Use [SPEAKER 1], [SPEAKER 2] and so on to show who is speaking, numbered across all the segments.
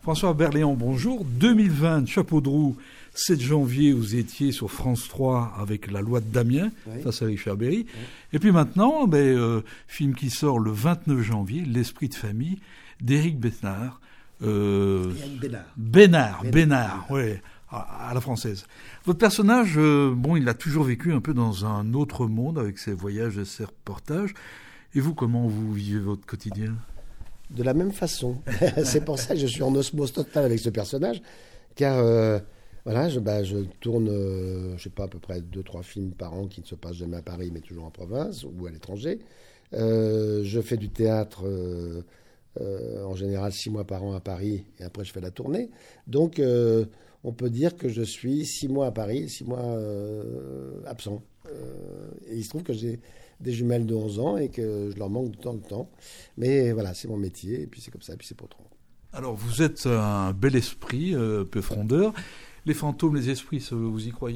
[SPEAKER 1] François Berléand, bonjour. 2020, chapeau de roue, 7 janvier, vous étiez sur France 3 avec La Loi de Damien, face à Richard Berry. Oui. Et puis maintenant, film qui sort le 29 janvier, L'Esprit de famille, d'Éric Bénard. Bénard, oui, à la française. Votre personnage, il a toujours vécu un peu dans un autre monde avec ses voyages et ses reportages. Et vous, comment vous vivez votre quotidien ?
[SPEAKER 2] De la même façon. C'est pour ça que je suis en osmose totale avec ce personnage, car je tourne, à peu près 2-3 films par an qui ne se passent jamais à Paris, mais toujours en province ou à l'étranger. Je fais du théâtre en général 6 mois par an à Paris, et après je fais la tournée. Donc, on peut dire que je suis 6 mois à Paris, 6 mois absent. Et il se trouve que j'ai des jumelles de 11 ans et que je leur manque de temps en temps. Mais voilà, c'est mon métier, et puis c'est comme ça, et puis c'est pas trop.
[SPEAKER 1] Alors, vous êtes un bel esprit, peu frondeur. Les fantômes, les esprits, vous y croyez ?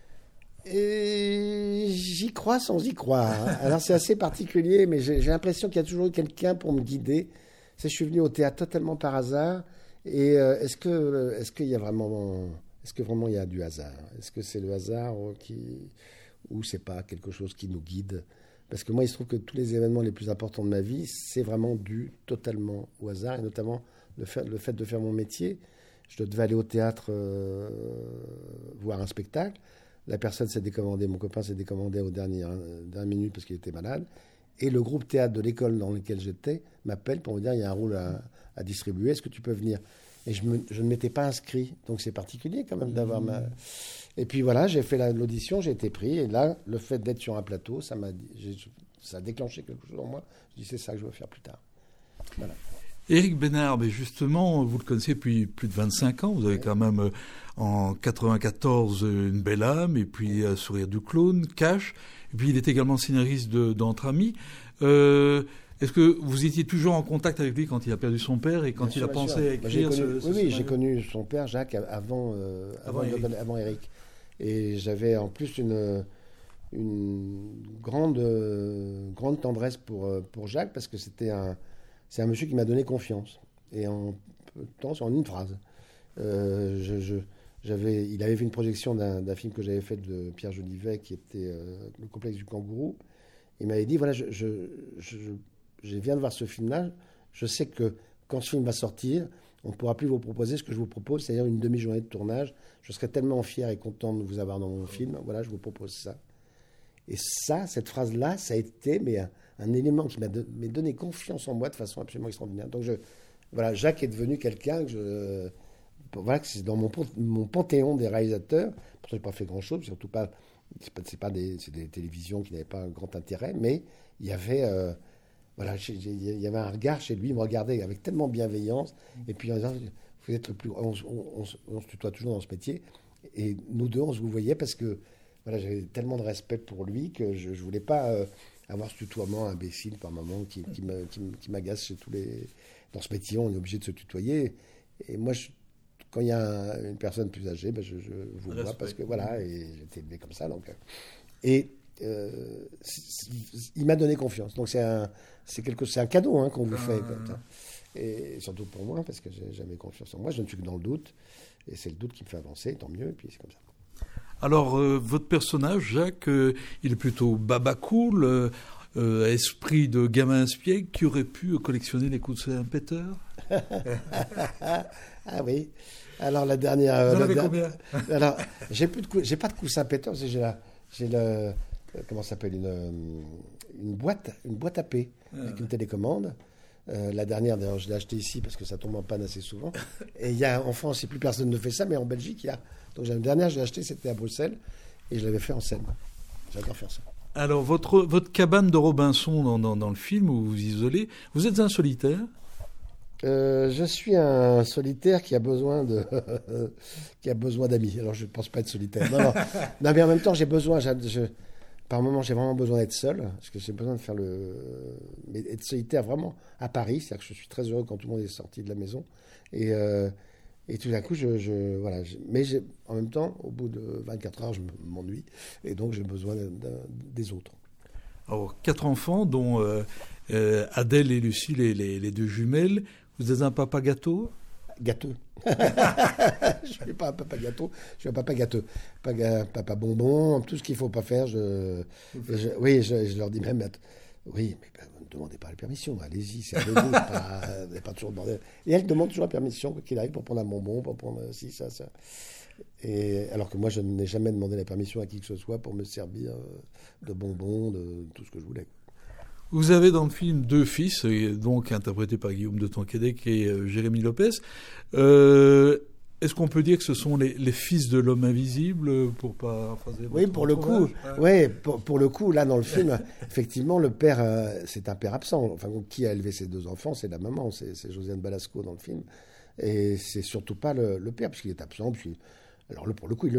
[SPEAKER 2] Et j'y crois sans y croire. Alors, c'est assez particulier, mais j'ai l'impression qu'il y a toujours eu quelqu'un pour me guider. Je suis venu au théâtre totalement par hasard. Et est-ce qu'il y a vraiment... Est-ce que vraiment il y a du hasard ? Est-ce que c'est le hasard ou c'est pas quelque chose qui nous guide ? Parce que moi, il se trouve que tous les événements les plus importants de ma vie, c'est vraiment dû totalement au hasard, et notamment le fait de faire mon métier. Je devais aller au théâtre voir un spectacle. La personne s'est décommandée, mon copain s'est décommandé aux dernières minutes parce qu'il était malade. Et le groupe théâtre de l'école dans lequel j'étais m'appelle pour me dire il y a un rôle à distribuer, est-ce que tu peux venir ? Et je ne m'étais pas inscrit, donc c'est particulier quand même d'avoir ma... Et puis voilà, j'ai fait l'audition, j'ai été pris, et là, le fait d'être sur un plateau, ça a déclenché quelque chose en moi. Je dis c'est ça que je veux faire plus tard. Voilà.
[SPEAKER 1] Éric Bénard, justement, vous le connaissez depuis plus de 25 ans, vous avez quand même en 94 Une belle âme, et puis Sourire du clown, Cash, et puis il est également scénariste d'Entre amis. Est-ce que vous étiez toujours en contact avec lui quand il a perdu son père et quand il a pensé à écrire
[SPEAKER 2] Oui, j'ai connu son père, Jacques, avant Éric. Et j'avais en plus une grande tendresse pour Jacques, parce que c'est un monsieur qui m'a donné confiance. Et en peu de temps, en une phrase. Il avait fait une projection d'un film que j'avais fait de Pierre Jolivet, qui était Le complexe du kangourou. Il m'avait dit, voilà, je viens de voir ce film-là, je sais que quand ce film va sortir, on ne pourra plus vous proposer ce que je vous propose, c'est-à-dire une demi-journée de tournage. Je serai tellement fier et content de vous avoir dans mon film. Voilà, je vous propose ça. Et ça, cette phrase-là, ça a été un élément qui m'a donné confiance en moi de façon absolument extraordinaire. Donc, Jacques est devenu quelqu'un que c'est dans mon panthéon des réalisateurs. Pourtant, je n'ai pas fait grand-chose, surtout pas... C'est des télévisions qui n'avaient pas un grand intérêt, mais il y avait... il y avait un regard chez lui, il me regardait avec tellement bienveillance, et puis en disant, vous êtes le plus... On se tutoie toujours dans ce métier, et nous deux, on se vous voyait parce que j'avais tellement de respect pour lui que je ne voulais pas avoir ce tutoiement imbécile par moment qui m'agace chez tous les... Dans ce métier, on est obligé de se tutoyer, et moi, quand il y a une personne plus âgée, je vous vois parce que et j'étais élevé comme ça, donc... il m'a donné confiance. Donc c'est un cadeau qu'on vous fait. Et surtout pour moi, parce que j'ai jamais confiance en moi. Je ne suis que dans le doute. Et c'est le doute qui me fait avancer, tant mieux. Et puis c'est comme ça.
[SPEAKER 1] Alors, votre personnage, Jacques, il est plutôt baba cool, esprit de gamin espiègle qui aurait pu collectionner les coups de salpêteur.
[SPEAKER 2] Ah oui. Alors la dernière...
[SPEAKER 1] Vous en avez combien ?
[SPEAKER 2] Alors, j'ai pas de coups salpêteur, j'ai comment ça s'appelle, une boîte à paix avec une télécommande. La dernière, d'ailleurs, je l'ai achetée ici parce que ça tombe en panne assez souvent. Et en France, plus personne ne fait ça, mais en Belgique, il y a. Donc la dernière, je l'ai achetée, c'était à Bruxelles, et je l'avais fait en scène. J'adore faire ça.
[SPEAKER 1] Alors, votre cabane de Robinson dans le film où vous vous isolez, vous êtes un solitaire ?
[SPEAKER 2] Je suis un solitaire qui a besoin d'amis. Alors, je ne pense pas être solitaire. Non, mais en même temps, j'ai besoin... Par moments, j'ai vraiment besoin d'être seul, parce que j'ai besoin de faire mais être solitaire vraiment à Paris. C'est-à-dire que je suis très heureux quand tout le monde est sorti de la maison. Et tout d'un coup, mais en même temps, au bout de 24 heures, je m'ennuie. Et donc, j'ai besoin des autres.
[SPEAKER 1] Alors, 4 enfants, dont Adèle et Lucie, les 2 jumelles. Vous êtes un papa gâteau ?
[SPEAKER 2] gâteux. Je ne suis pas un papa gâteau, je suis un papa gâteux. Papa bonbon, tout ce qu'il ne faut pas faire. Je leur dis même, oui, mais ne demandez pas la permission, allez-y, c'est vous, vous n'avez pas toujours demandé. Et elle demande toujours la permission, quoi qu'il arrive, pour prendre un bonbon, pour prendre ci, ça. Et alors que moi, je n'ai jamais demandé la permission à qui que ce soit pour me servir de bonbons, de tout ce que je voulais.
[SPEAKER 1] Vous avez dans le film 2 fils, donc interprétés par Guillaume de Tonquédec et Jérémy Lopez. Est-ce qu'on peut dire que ce sont les fils de l'homme invisible, pour paraphraser votre
[SPEAKER 2] Oui, pour le coup. Ouais, pour le coup, là dans le film, effectivement, le père, c'est un père absent. Enfin, qui a élevé ses 2 enfants, c'est la maman, c'est Josiane Balasco dans le film, et c'est surtout pas le père, puisqu'il est absent. Puis, alors pour le coup,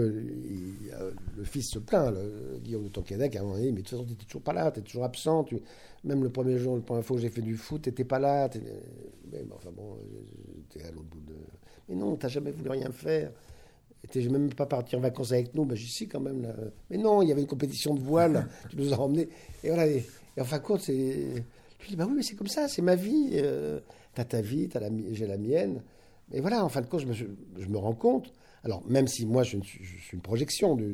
[SPEAKER 2] le fils se plaint, Guillaume de Tonquédec, à un moment donné, mais de toute façon, t'étais toujours pas là, t'es toujours absent. Même le premier jour, la première fois que j'ai fait du foot, t'étais pas là. Mais enfin bon, t'es à l'autre bout de. Mais non, t'as jamais voulu rien faire. T'es même pas parti en vacances avec nous. Ben j'y suis quand même là. Mais non, il y avait une compétition de voile. Tu nous as emmenés. Et voilà. Et en fin de compte, je dis bah oui, mais c'est comme ça, c'est ma vie. T'as ta vie, j'ai la mienne. Et voilà, en fin de compte, je me rends compte. Alors même si moi, je suis une projection de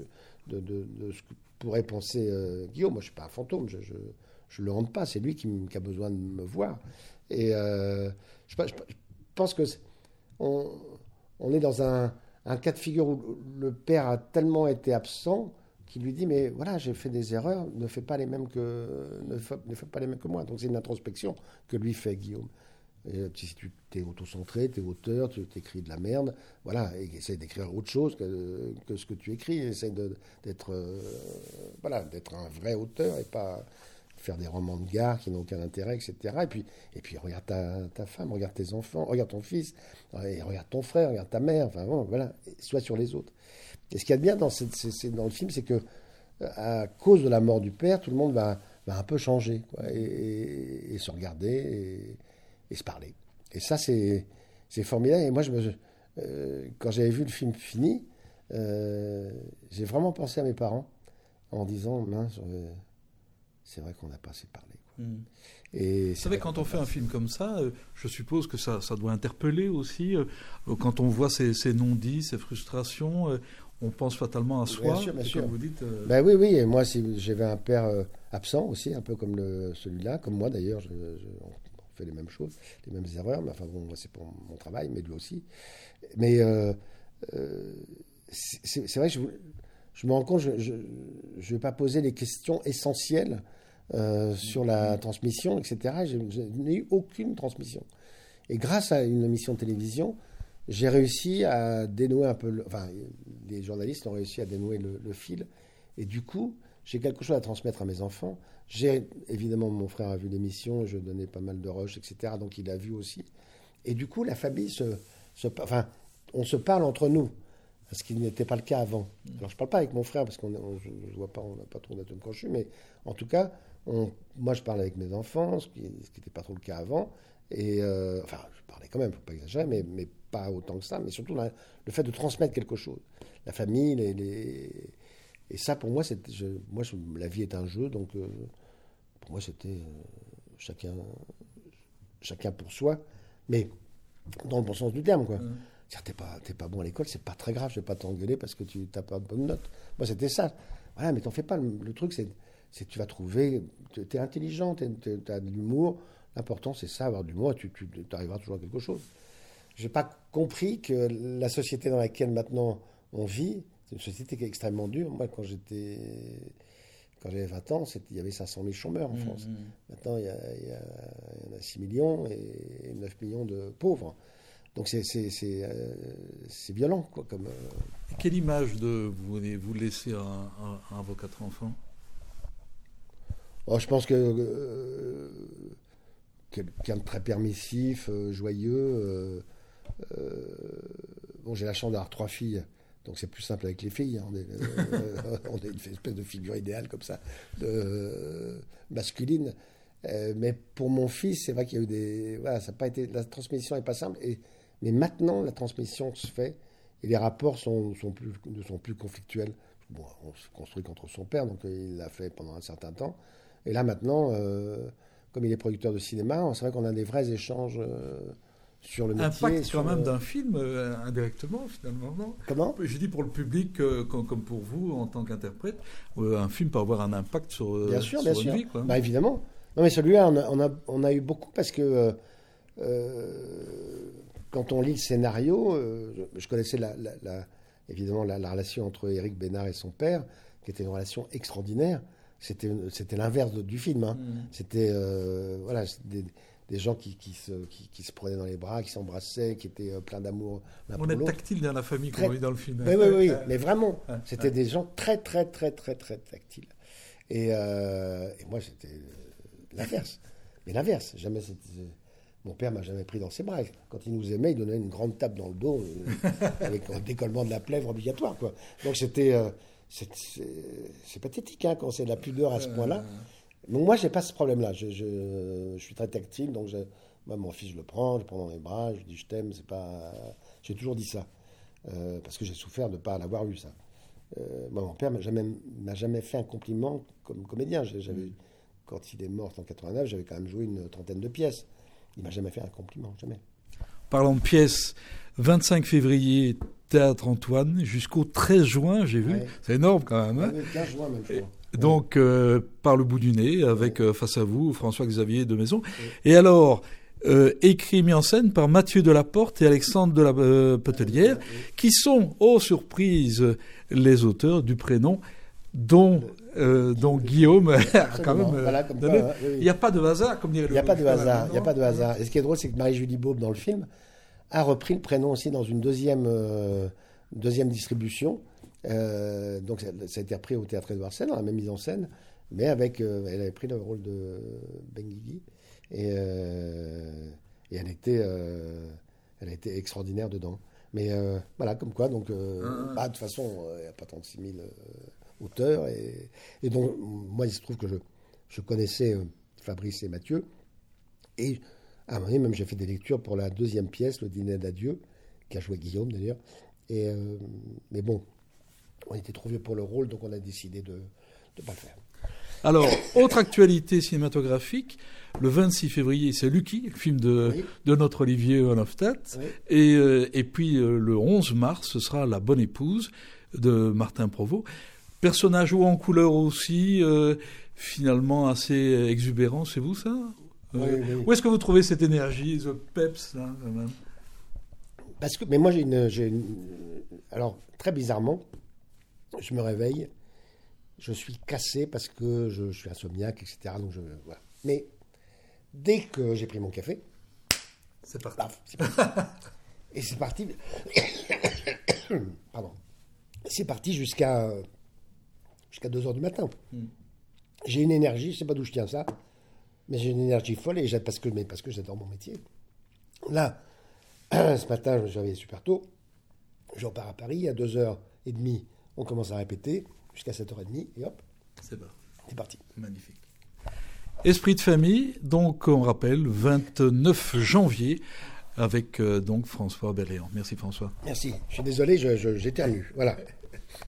[SPEAKER 2] ce que pourrait penser Guillaume. Moi, je suis pas un fantôme. Je le rentre pas. C'est lui qui a besoin de me voir. Et je pense que on est dans un cas de figure où le père a tellement été absent qu'il lui dit mais voilà, j'ai fait des erreurs, ne fais pas les mêmes que moi. Donc c'est une introspection que lui fait Guillaume. Et, si tu t'es auto-centré, t'es auteur, tu écris de la merde, voilà, et essaye d'écrire autre chose que ce que tu écris, essaye d'être un vrai auteur et pas faire des romans de gare qui n'ont aucun intérêt, etc. Et puis regarde ta femme, regarde tes enfants, regarde ton fils, et regarde ton frère, regarde ta mère, enfin bon, voilà, sois sur les autres. Et ce qu'il y a de bien dans le film, c'est que à cause de la mort du père, tout le monde va un peu changer, quoi, et se regarder et se parler. Et ça, c'est formidable. Et moi, quand j'avais vu le film fini, j'ai vraiment pensé à mes parents en disant, mince, c'est vrai qu'on n'a pas assez parlé. Quoi.
[SPEAKER 1] Et c'est vrai, quand on fait un film comme ça, je suppose que ça doit interpeller aussi. Quand on voit ces non-dits, ces frustrations, on pense fatalement à soi.
[SPEAKER 2] Bien sûr, bien sûr.
[SPEAKER 1] Comme vous dites,
[SPEAKER 2] ben oui. Et moi, si j'avais un père absent aussi, un peu comme celui-là, comme moi d'ailleurs, on fait les mêmes choses, les mêmes erreurs. Mais enfin bon, moi, c'est pour mon travail, mais lui aussi. Mais c'est vrai, je me rends compte, je ne vais pas poser les questions essentielles sur la transmission, etc. Je n'ai eu aucune transmission. Et grâce à une émission de télévision, j'ai réussi à dénouer un peu... les journalistes ont réussi à dénouer le fil. Et du coup, j'ai quelque chose à transmettre à mes enfants. Évidemment, mon frère a vu l'émission, je donnais pas mal de rushs, etc. Donc, il a vu aussi. Et du coup, la famille on se parle entre nous. Ce qui n'était pas le cas avant. Alors, je ne parle pas avec mon frère, parce qu'on je vois pas, on n'a pas trop d'atomes crochus, mais en tout cas, moi, je parle avec mes enfants, ce qui n'était pas trop le cas avant. Et je parlais quand même, il ne faut pas exagérer, mais pas autant que ça. Mais surtout, le fait de transmettre quelque chose. La famille, et ça, pour moi, la vie est un jeu, donc pour moi, c'était chacun pour soi, mais dans le bon sens du terme, quoi. T'es pas bon à l'école, c'est pas très grave, je vais pas t'engueuler parce que tu n'as pas de bonnes notes. Moi, c'était ça. Voilà, mais t'en fais pas. Le truc, c'est que tu vas trouver. T'es intelligent, t'as de l'humour. L'important, c'est ça, avoir de l'humour, tu arriveras toujours à quelque chose. J'ai pas compris que la société dans laquelle maintenant on vit, c'est une société qui est extrêmement dure. Moi, quand j'avais 20 ans, il y avait 500 000 chômeurs en France. Maintenant, il y en a 6 millions et 9 millions de pauvres. Donc c'est violent, quoi.
[SPEAKER 1] Quelle image vous laissez à vos 4 enfants?
[SPEAKER 2] Je pense que quelqu'un de très permissif, joyeux. J'ai la chance d'avoir 3 filles, donc c'est plus simple avec les filles. On est une espèce de figure idéale comme ça, masculine. Mais pour mon fils, c'est vrai qu'il y a eu ça n'a pas été. La transmission n'est pas simple. Mais maintenant, la transmission se fait et les rapports ne sont plus conflictuels. Bon, on se construit contre son père, donc il l'a fait pendant un certain temps. Et là, maintenant, comme il est producteur de cinéma, c'est vrai qu'on a des vrais échanges sur le métier.
[SPEAKER 1] Impact quand même d'un film, indirectement, finalement, non?
[SPEAKER 2] Comment?
[SPEAKER 1] Je dis pour le public, comme pour vous, en tant qu'interprète, un film peut avoir un impact sur
[SPEAKER 2] bien sûr.
[SPEAKER 1] une vie, quoi.
[SPEAKER 2] Bah, évidemment. Non, mais celui-là, on a eu beaucoup parce que quand on lit le scénario, je connaissais évidemment la relation entre Éric Bénard et son père, qui était une relation extraordinaire. C'était l'inverse du film. Hein. C'était voilà, des gens qui se prenaient dans les bras, qui s'embrassaient, qui étaient pleins d'amour.
[SPEAKER 1] On est tactile dans la famille, comme on dit dans le film.
[SPEAKER 2] Oui, mais vraiment, c'était des gens très tactiles. Et moi, c'était l'inverse. Mais l'inverse, jamais. Mon père m'a jamais pris dans ses bras. Quand il nous aimait, il donnait une grande tape dans le dos avec un décollement de la plèvre obligatoire, quoi. Donc c'est pathétique, hein, quand c'est de la pudeur à ce point-là. Donc moi, j'ai pas ce problème-là. Je suis très tactile, donc moi, mon fils, je le prends dans mes bras, je lui dis je t'aime. C'est pas. J'ai toujours dit ça parce que j'ai souffert de ne pas l'avoir eu, ça. Moi, mon père m'a jamais fait un compliment comme comédien. Quand il est mort en 89, j'avais quand même joué une 30aine de pièces. Il m'a jamais fait un compliment, jamais.
[SPEAKER 1] Parlant de pièces, 25 février, Théâtre Antoine, jusqu'au 13 juin, j'ai vu. Ouais. C'est énorme quand même. Hein,
[SPEAKER 2] 15 juin même, je crois.
[SPEAKER 1] Donc, par le bout du nez, avec face à vous, François-Xavier de Maison. Et alors, écrit et mis en scène par Mathieu Delaporte et Alexandre de la Petelière, qui sont, oh surprise, les auteurs du prénom dont Guillaume a quand même
[SPEAKER 2] voilà,
[SPEAKER 1] donné. Il n'y a pas de hasard, comme dirait le.
[SPEAKER 2] Il n'y a pas de hasard. Et ce qui est drôle, c'est que Marie-Julie Beaube, dans le film, a repris le prénom aussi dans une deuxième distribution. Donc ça a été repris au Théâtre Édouard Seine, dans la même mise en scène, mais avec elle avait pris le rôle de Benguigui et elle a été extraordinaire dedans. Mais voilà, comme quoi, donc de toute façon, il n'y a pas 36 000 auteurs et donc moi il se trouve que je connaissais Fabrice et Mathieu, et à un moment donné même j'ai fait des lectures pour la deuxième pièce, Le Dîner d'adieu, qu'a joué Guillaume d'ailleurs, mais bon, on était trop vieux pour le rôle, donc on a décidé de ne pas le faire.
[SPEAKER 1] Alors, autre actualité cinématographique, le 26 février, c'est Lucky, le film de notre Olivier Van Hofstadt. Oui. Et puis, le 11 mars, ce sera La Bonne Épouse de Martin Provost. Personnage haut en couleur aussi, finalement assez exubérant, c'est vous ça?
[SPEAKER 2] Oui.
[SPEAKER 1] Où est-ce que vous trouvez cette énergie, ce peps là, quand même?
[SPEAKER 2] Mais moi, alors, très bizarrement, je me réveille, je suis cassé parce que je suis insomniaque, etc. Donc voilà. Mais dès que j'ai pris mon café,
[SPEAKER 1] c'est parti.
[SPEAKER 2] Et c'est parti. Pardon. C'est parti jusqu'à 2h du matin. J'ai une énergie, je ne sais pas d'où je tiens ça, mais j'ai une énergie folle parce que j'adore mon métier. Là, ce matin, je me suis réveillé super tôt. Je repars à Paris, à 2h30, on commence à répéter, jusqu'à 7h30, et hop, c'est parti.
[SPEAKER 1] Magnifique. Esprit de famille, donc on rappelle, 29 janvier, avec donc François Berléand. Merci François.
[SPEAKER 2] Merci, je suis désolé, j'éternue, voilà.